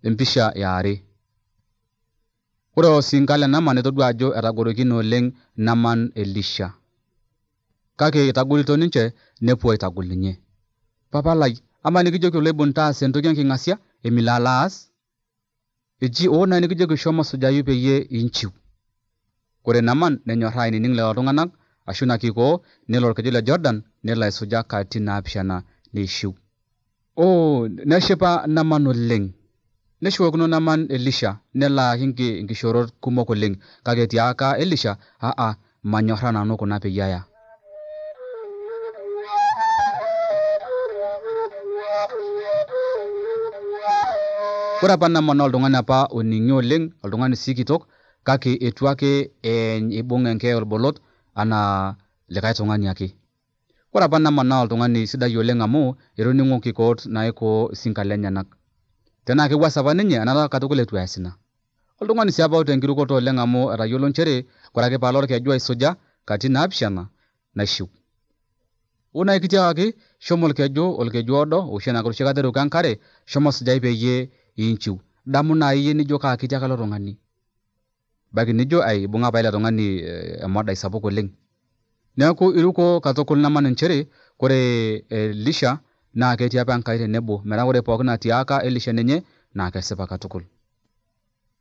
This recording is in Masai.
Empisha yare. Ore osinkale Naman etodua ajo etagorokino oleng Naman Elisha. Kake itagolito ninche nepuo aitagol ninye. Papa lai, ama nikijoki oloibon taas entoki enking'asia emilala aas? Eji na nikijoki shomo sujayu peyie inchiu. Ore Naman nenyorraa ainining lelo tung'anak ashu nakikoo nelo orkeju le Jordan nelo aisuja katitin naapishana neishiu. Neshipa Naman oleng. Neshukokino Naman Elisha nelaaki nkishorot kumok oleng. Kake tiaka Elisha, manyorraa nanu kuna peyie aya. Ore apa Naman oltung'ani apa oning'i oleng, oltung'ani sii kitok, kake etu ake ibung enkeeya orbolot anaa likae tung'ani ake. Ore apa Naman naa oltung'ani sidai oleng amu etoning'o nkikoot naikoo isinka lenyenak. Tenaa kewuas apa ninye enara katukul etu eas ina. Oltung'ani sii apa oota enkirukoto oleng amu etayiolo nchere ore ake paalo orkeju aisuja katitin naapishana naishiu. Naa kitiakaki shomo olkeju odo oshi enoshi kata eruko enkare, shomo sujai peyie inchiu. Damu nai iyie nijo kiti ake ilo tung'ani. Baiki nijo ibung'a apa ele tung'ani emodai sapuk oleng. Neeku iruko katukul Naman nchere ore Elisha naa ketii apa Enkai tenebo metaa ore pookin natiaka Elisha ninye naa kesipa katukul.